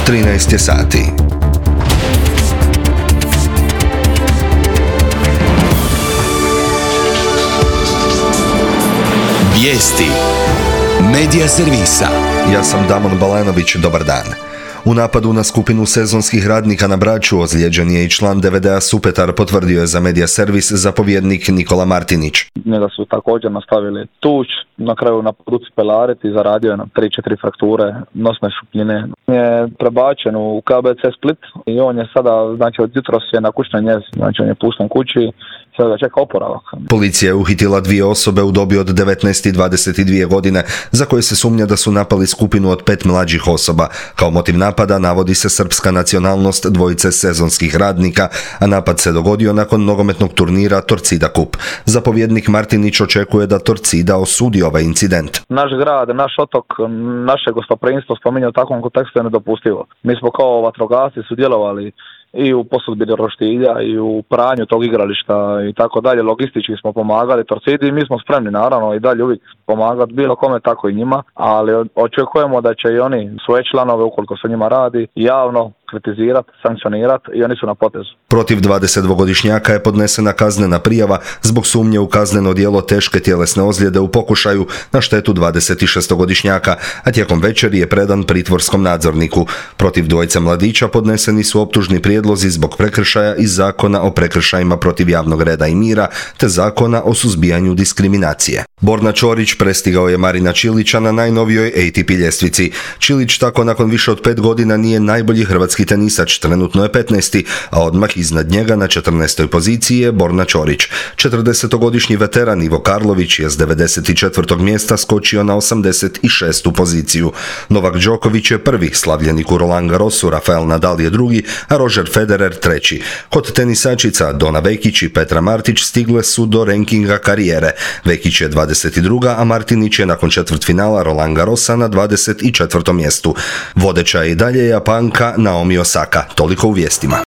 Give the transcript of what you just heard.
13 je sati. Vijesti Medija servisa. Ja sam Damon Balanović, dobar dan. U napadu na skupinu sezonskih radnika na Braču ozlijeđen je i član DVD-a Supetar, potvrdio je za Medija servis zapovjednik Nikola Martinić. Njega su također nastavili tuć, na kraju na poduci pelaret i zaradio je nam 3-4 frakture nosne šupljine. Je prebačen u KBC Split i on je sada, znači od jutros je na kućnoj njezi, znači on je pušten kući, sada čeka oporavak. Policija je uhitila 2 osobe u dobi od 19 i 22 godine za koje se sumnja da su napali skupinu od 5 mlađih osoba. Kao motiv napada navodi se srpska nacionalnost dvojice sezonskih radnika, a napad se dogodio nakon nogometnog turnira Torcida Cup. Zapovjednik Martinić očekuje da Torcida osudi ovaj incident. Naš grad, naš otok, naše gostoprimstvo spominje u takvom kontekstu je nedopustivo. Mi smo kao vatrogasci sudjelovali i u posudbi roštilja i u pranju tog igrališta i tako dalje. Logistički smo pomagali Torcidi i mi smo spremni naravno i dalje uvijek pomagati bilo kome, tako i njima, ali očekujemo da će i oni svoje članove, ukoliko se njima radi, javno kritizirati, sankcionirati i oni su na potezu. Protiv 22-godišnjaka je podnesena kaznena prijava zbog sumnje u kazneno djelo teške tjelesne ozljede u pokušaju na štetu 26-godišnjaka, a tijekom večeri je predan pritvorskom nadzorniku. Protiv dvojice mladića podneseni su optužni prijedlozi zbog prekršaja iz Zakona o prekršajima protiv javnog reda i mira te Zakona o suzbijanju diskriminacije. Borna Ćorić prestigao je Marina Čilića na najnovijoj ATP ljestvici. Čilić tako nakon više od 5 godina nije najbolji hrvatski tenisač, trenutno je 15. a odmah iznad njega na 14. poziciji je Borna Ćorić. 40-godišnji veteran Ivo Karlović je s 94. mjesta skočio na 86. poziciju. Novak Đoković je prvi, slavljenik u Roland Garrosu Rafael Nadal je drugi, a Roger Federer treći. Kod tenisačica Dona Vekić i Petra Martić stigle su do rankinga karijere. Vekić je 22. a Martinić je nakon četvrtfinala Roland Garrosa na 24. mjestu. Vodeća je i dalje Japanka Naomi Osaka. Toliko u vijestima.